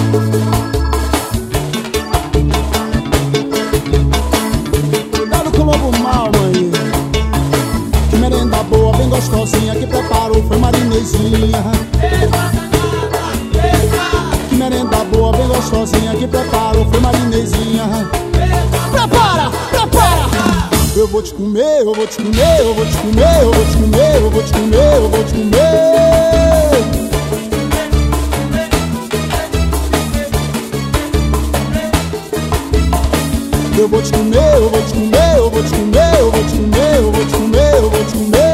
Cuidado com o lobo mal, mãe. Que merenda boa, bem gostosinha, que preparou foi Marinezinha. Que merenda boa, bem gostosinha, que preparou foi Marinezinha. Prepara, prepara! Eu vou te comer, eu vou te comer, eu vou te comer, eu vou te comer, eu vou te comer, eu vou te comer. Eu vou te comer, eu vou te comer, eu vou te comer, eu vou te comer, eu vou te comer, eu vou te comer.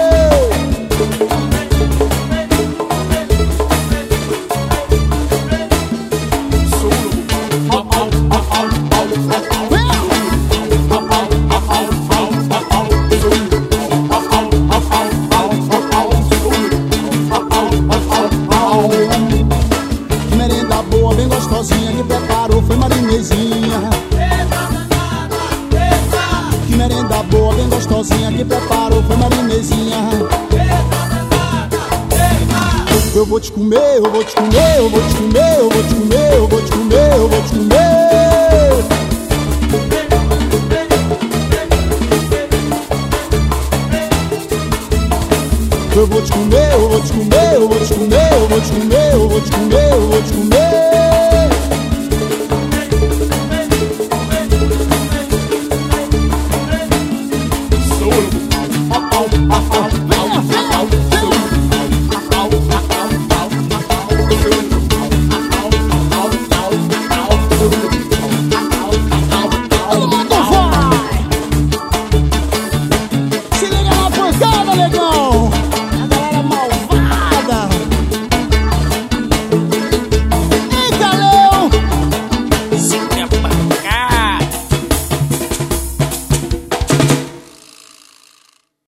Que merenda boa, bem gostosinha, que preparou foi Marinezinha. Que merenda boa, bem gostosinha, que preparou foi Marinezinha. Eu vou te comer, eu vou te comer, eu vou te comer, eu vou te comer, eu vou te comer, eu vou te comer. Eu vou te comer, eu vou te comer, eu vou te comer, eu vou te comer, eu vou te comer.